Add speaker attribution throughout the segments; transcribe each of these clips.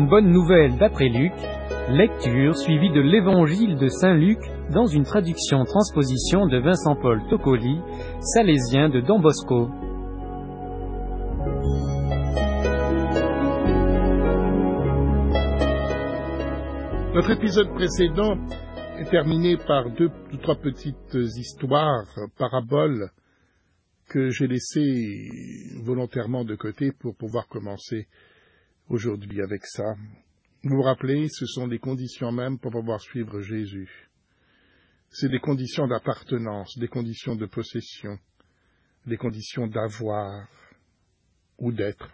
Speaker 1: une bonne nouvelle d'après Luc, lecture suivie de l'Évangile de Saint Luc dans une traduction-transposition de Vincent-Paul Toccoli, salésien de Don Bosco.
Speaker 2: Notre épisode précédent est terminé par deux ou trois petites histoires, paraboles, que j'ai laissées volontairement de côté pour pouvoir commencer aujourd'hui avec ça. Vous vous rappelez, ce sont les conditions même pour pouvoir suivre Jésus. C'est des conditions d'appartenance, des conditions de possession, des conditions d'avoir ou d'être.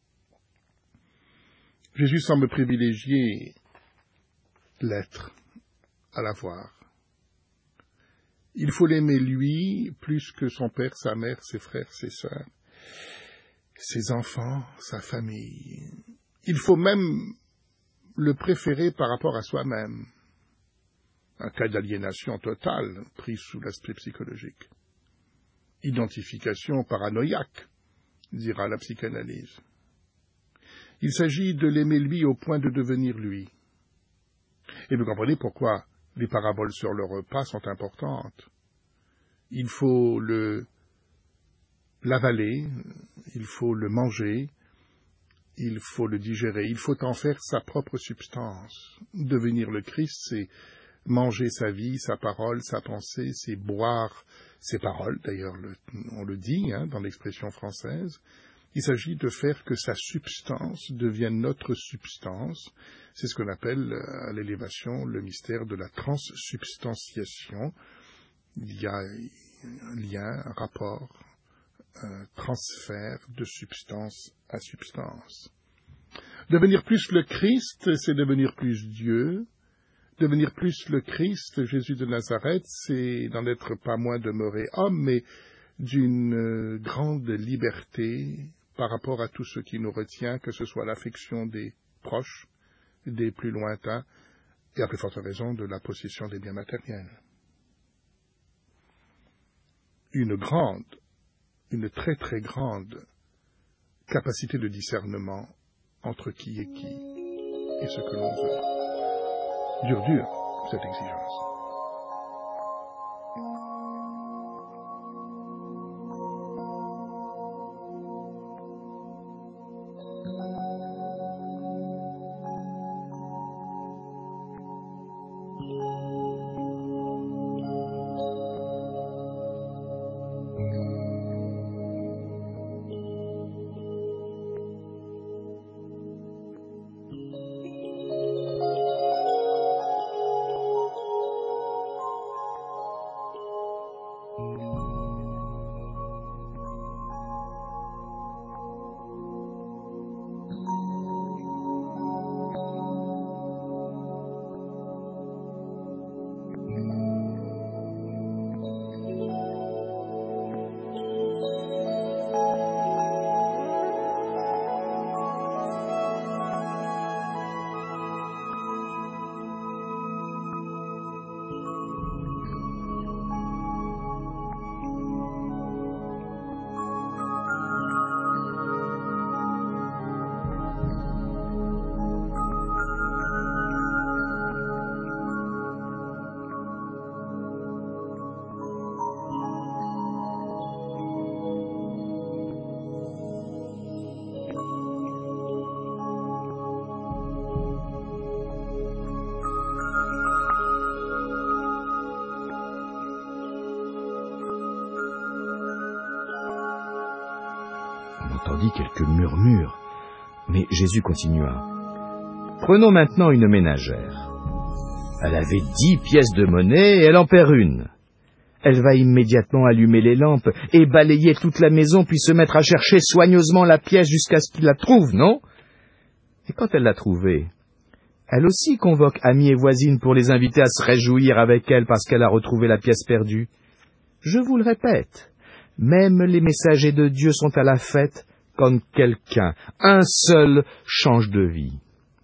Speaker 2: Jésus semble privilégier l'être à l'avoir. Il faut l'aimer lui plus que son père, sa mère, ses frères, ses sœurs, ses enfants, sa famille. Il faut même le préférer par rapport à soi-même. Un cas d'aliénation totale pris sous l'aspect psychologique. Identification paranoïaque, dira la psychanalyse. Il s'agit de l'aimer lui au point de devenir lui. Et vous comprenez pourquoi les paraboles sur le repas sont importantes. Il faut l'avaler, il faut le manger, il faut le digérer, il faut en faire sa propre substance. Devenir le Christ, c'est manger sa vie, sa parole, sa pensée, c'est boire ses paroles, d'ailleurs on le dit dans l'expression française. Il s'agit de faire que sa substance devienne notre substance. C'est ce qu'on appelle à l'élévation le mystère de la transsubstantiation. Il y a un lien, un rapport, un transfert de substance à substance. Devenir plus le Christ, c'est devenir plus Dieu. Devenir plus le Christ, Jésus de Nazareth, c'est n'en être pas moins demeuré homme, mais d'une grande liberté par rapport à tout ce qui nous retient, que ce soit l'affection des proches, des plus lointains, et à plus forte raison de la possession des biens matériels. Une très très grande capacité de discernement entre qui est qui et ce que l'on veut. Dur, cette exigence.
Speaker 3: On entendit quelques murmures, mais Jésus continua. Prenons maintenant une ménagère. Elle avait 10 pièces de monnaie et elle en perd une. Elle va immédiatement allumer les lampes et balayer toute la maison, puis se mettre à chercher soigneusement la pièce jusqu'à ce qu'il la trouve, non? Et quand elle l'a trouvée, elle aussi convoque amis et voisines pour les inviter à se réjouir avec elle parce qu'elle a retrouvé la pièce perdue. Je vous le répète, même les messagers de Dieu sont à la fête quand quelqu'un, un seul, change de vie.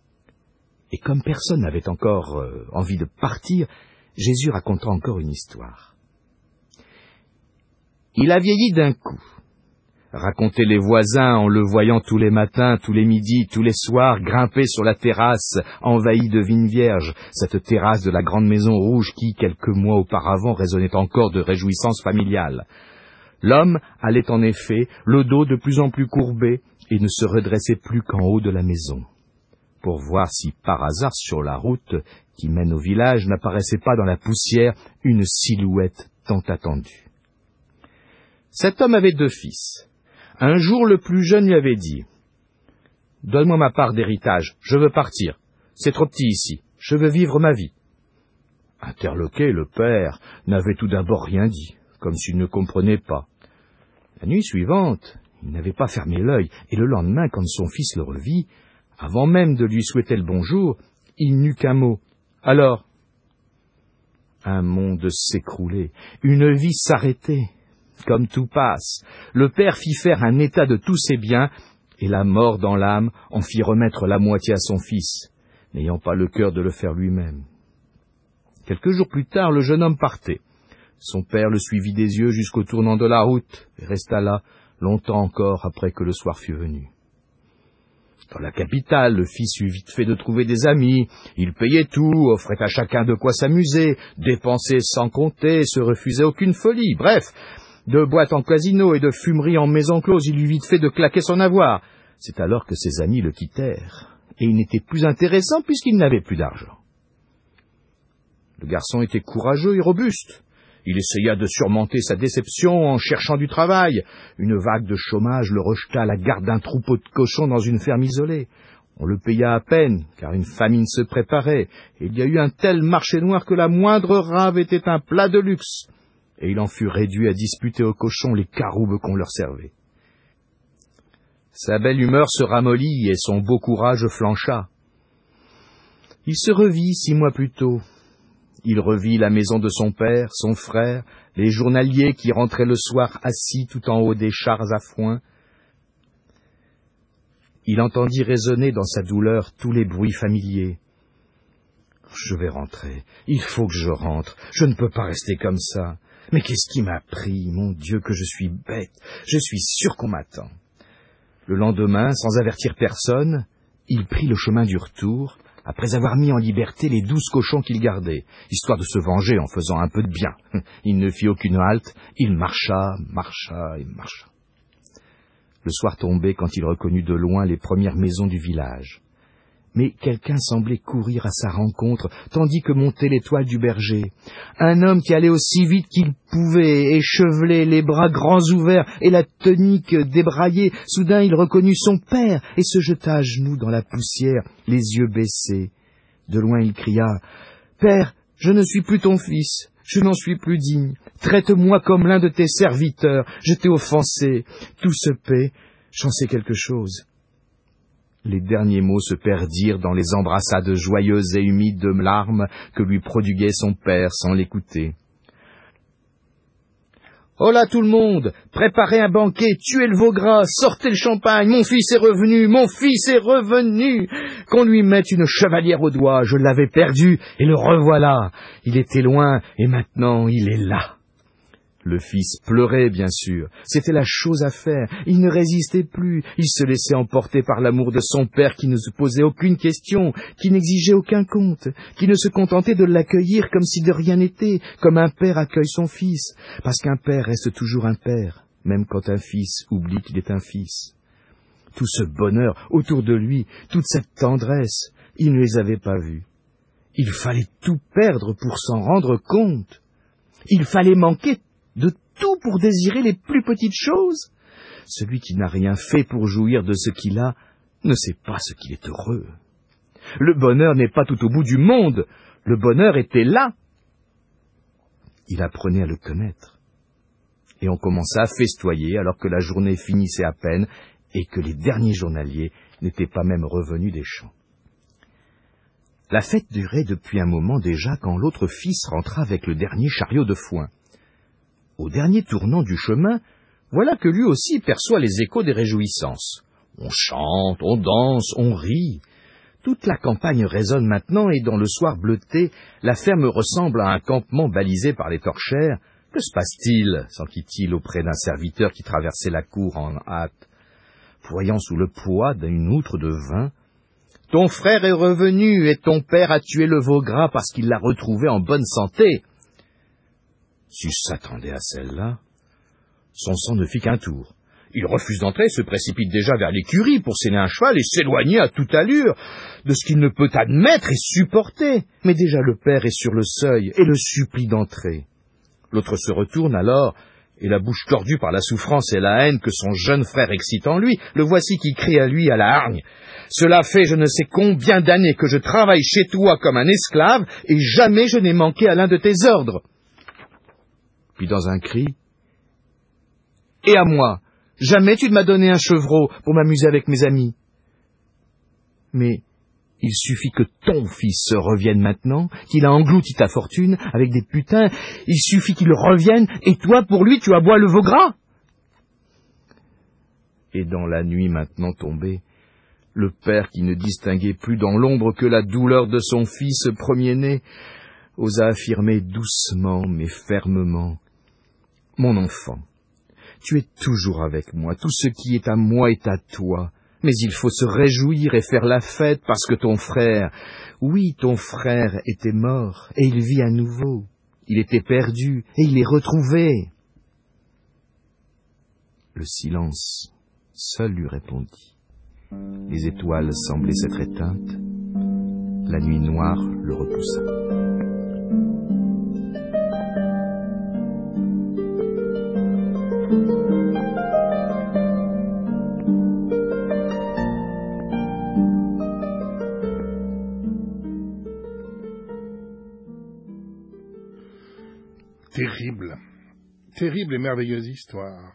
Speaker 3: Et comme personne n'avait encore envie de partir, Jésus raconta encore une histoire. Il a vieilli d'un coup. Racontaient les voisins en le voyant tous les matins, tous les midis, tous les soirs, grimper sur la terrasse envahie de vignes vierges, cette terrasse de la grande maison rouge qui, quelques mois auparavant, résonnait encore de réjouissances familiales. L'homme allait en effet, le dos de plus en plus courbé, et ne se redressait plus qu'en haut de la maison, pour voir si par hasard sur la route qui mène au village n'apparaissait pas dans la poussière une silhouette tant attendue. Cet homme avait 2 fils. Un jour, le plus jeune lui avait dit « Donne-moi ma part d'héritage, je veux partir. C'est trop petit ici, je veux vivre ma vie. » Interloqué, le père n'avait tout d'abord rien dit, comme s'il ne comprenait pas. La nuit suivante, il n'avait pas fermé l'œil, et le lendemain, quand son fils le revit, avant même de lui souhaiter le bonjour, il n'eut qu'un mot. « Alors ?» Un monde s'écroulait, une vie s'arrêtait. Comme tout passe, le père fit faire un état de tous ses biens, et la mort dans l'âme en fit remettre la moitié à son fils, n'ayant pas le cœur de le faire lui-même. Quelques jours plus tard, le jeune homme partait. Son père le suivit des yeux jusqu'au tournant de la route, et resta là, longtemps encore après que le soir fut venu. Dans la capitale, le fils eut vite fait de trouver des amis. Il payait tout, offrait à chacun de quoi s'amuser, dépensait sans compter, se refusait aucune folie. Bref, de boîtes en casino et de fumeries en maison close, il eut vite fait de claquer son avoir. C'est alors que ses amis le quittèrent, et il n'était plus intéressant puisqu'il n'avait plus d'argent. Le garçon était courageux et robuste. Il essaya de surmonter sa déception en cherchant du travail. Une vague de chômage le rejeta à la garde d'un troupeau de cochons dans une ferme isolée. On le paya à peine, car une famine se préparait, et il y a eu un tel marché noir que la moindre rave était un plat de luxe, et il en fut réduit à disputer aux cochons les caroubes qu'on leur servait. Sa belle humeur se ramollit et son beau courage flancha. Il se revit 6 mois plus tôt. Il revit la maison de son père, son frère, les journaliers qui rentraient le soir assis tout en haut des chars à foin. Il entendit résonner dans sa douleur tous les bruits familiers. « Je vais rentrer, il faut que je rentre, je ne peux pas rester comme ça. Mais qu'est-ce qui m'a pris, mon Dieu, que je suis bête, je suis sûr qu'on m'attend. » Le lendemain, sans avertir personne, il prit le chemin du retour, après avoir mis en liberté les 12 cochons qu'il gardait, histoire de se venger en faisant un peu de bien. Il ne fit aucune halte, il marcha et marcha. Le soir tombait quand il reconnut de loin les premières maisons du village. Mais quelqu'un semblait courir à sa rencontre, tandis que montait l'étoile du berger. Un homme qui allait aussi vite qu'il pouvait, échevelé, les bras grands ouverts et la tunique débraillée. Soudain, il reconnut son père et se jeta à genoux dans la poussière, les yeux baissés. De loin, il cria « Père, je ne suis plus ton fils, je n'en suis plus digne. Traite-moi comme l'un de tes serviteurs, je t'ai offensé. Tout se paie, j'en sais quelque chose. » Les derniers mots se perdirent dans les embrassades joyeuses et humides de larmes que lui prodiguait son père sans l'écouter. « Holà tout le monde, préparez un banquet, tuez le veau gras, sortez le champagne, mon fils est revenu, mon fils est revenu. Qu'on lui mette une chevalière au doigt, je l'avais perdu et le revoilà. Il était loin et maintenant il est là. » Le fils pleurait, bien sûr. C'était la chose à faire. Il ne résistait plus. Il se laissait emporter par l'amour de son père qui ne se posait aucune question, qui n'exigeait aucun compte, qui ne se contentait de l'accueillir comme si de rien n'était, comme un père accueille son fils, parce qu'un père reste toujours un père, même quand un fils oublie qu'il est un fils. Tout ce bonheur autour de lui, toute cette tendresse, il ne les avait pas vus. Il fallait tout perdre pour s'en rendre compte. Il fallait manquer de tout pour désirer les plus petites choses. Celui qui n'a rien fait pour jouir de ce qu'il a ne sait pas ce qu'il est heureux. Le bonheur n'est pas tout au bout du monde. Le bonheur était là. Il apprenait à le connaître. Et on commença à festoyer alors que la journée finissait à peine et que les derniers journaliers n'étaient pas même revenus des champs. La fête durait depuis un moment déjà quand l'autre fils rentra avec le dernier chariot de foin. Au dernier tournant du chemin, voilà que lui aussi perçoit les échos des réjouissances. On chante, on danse, on rit. Toute la campagne résonne maintenant et dans le soir bleuté, la ferme ressemble à un campement balisé par les torchères, Que se passe-t-il » s'enquit-il auprès d'un serviteur qui traversait la cour en hâte. Voyant sous le poids d'une outre de vin, « Ton frère est revenu et ton père a tué le veau gras parce qu'il l'a retrouvé en bonne santé. » S'il s'attendait à celle-là, son sang ne fit qu'un tour. Il refuse d'entrer, se précipite déjà vers l'écurie pour sceller un cheval et s'éloigner à toute allure de ce qu'il ne peut admettre et supporter. Mais déjà le père est sur le seuil et le supplie d'entrer. L'autre se retourne alors, et la bouche tordue par la souffrance et la haine que son jeune frère excite en lui, le voici qui crie à lui à la hargne. « Cela fait je ne sais combien d'années que je travaille chez toi comme un esclave, et jamais je n'ai manqué à l'un de tes ordres. » Puis dans un cri, « Et à moi, jamais tu ne m'as donné un chevreau pour m'amuser avec mes amis. Mais il suffit que ton fils revienne maintenant, qu'il a englouti ta fortune avec des putains, il suffit qu'il revienne, et toi, pour lui, tu aboies le veau gras. » Et dans la nuit maintenant tombée, le père, qui ne distinguait plus dans l'ombre que la douleur de son fils premier-né, osa affirmer doucement mais fermement, « Mon enfant, tu es toujours avec moi, tout ce qui est à moi est à toi. Mais il faut se réjouir et faire la fête parce que ton frère, oui, ton frère était mort et il vit à nouveau. Il était perdu et il est retrouvé. » Le silence seul lui répondit. Les étoiles semblaient s'être éteintes. La nuit noire le repoussa.
Speaker 2: Terrible, terrible et merveilleuse histoire.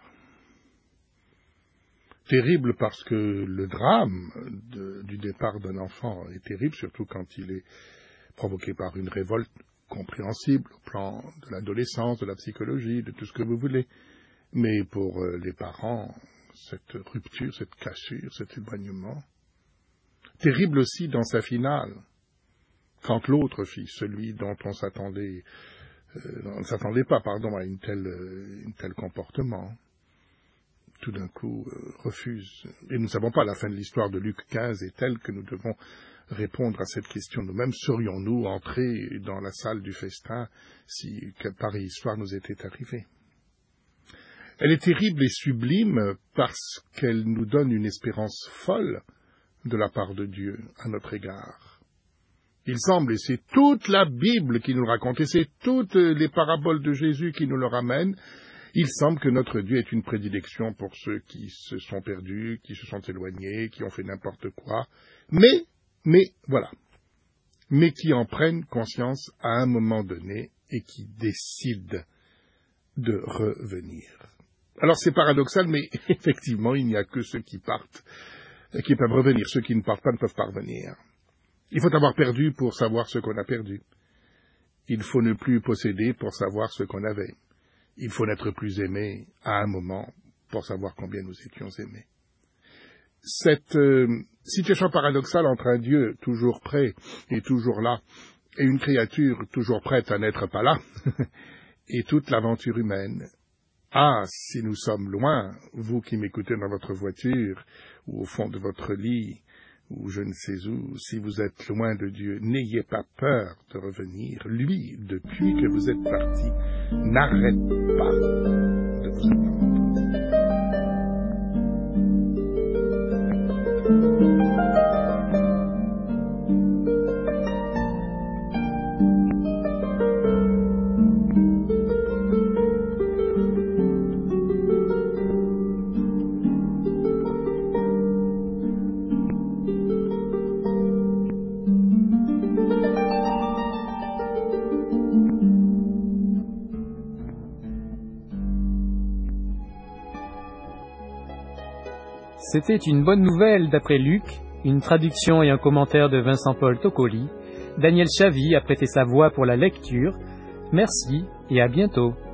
Speaker 2: Terrible parce que le drame du départ d'un enfant est terrible, surtout quand il est provoqué par une révolte compréhensible au plan de l'adolescence, de la psychologie, de tout ce que vous voulez. Mais pour les parents, cette rupture, cette cassure, cet éloignement, terrible aussi dans sa finale, quand l'autre fils, celui dont on ne s'attendait pas, à une telle comportement, tout d'un coup refuse. Et nous ne savons pas, la fin de l'histoire de Luc 15 est telle que nous devons répondre à cette question nous-mêmes. Serions-nous entrés dans la salle du festin si pareille histoire nous était arrivée? Elle est terrible et sublime parce qu'elle nous donne une espérance folle de la part de Dieu à notre égard. Il semble, et c'est toute la Bible qui nous le raconte, et c'est toutes les paraboles de Jésus qui nous le ramènent, il semble que notre Dieu ait une prédilection pour ceux qui se sont perdus, qui se sont éloignés, qui ont fait n'importe quoi, mais qui en prennent conscience à un moment donné et qui décident de revenir. Alors c'est paradoxal, mais effectivement, il n'y a que ceux qui partent qui peuvent revenir. Ceux qui ne partent pas ne peuvent pas revenir. Il faut avoir perdu pour savoir ce qu'on a perdu. Il faut ne plus posséder pour savoir ce qu'on avait. Il faut n'être plus aimé à un moment pour savoir combien nous étions aimés. Cette situation paradoxale entre un Dieu toujours prêt et toujours là, et une créature toujours prête à n'être pas là, et toute l'aventure humaine. Ah, si nous sommes loin, vous qui m'écoutez dans votre voiture, ou au fond de votre lit, ou je ne sais où, si vous êtes loin de Dieu, n'ayez pas peur de revenir. Lui, depuis que vous êtes parti, n'arrête pas de vous attendre.
Speaker 1: C'était une bonne nouvelle d'après Luc, une traduction et un commentaire de Vincent-Paul Toccoli. Daniel Chavy a prêté sa voix pour la lecture. Merci et à bientôt.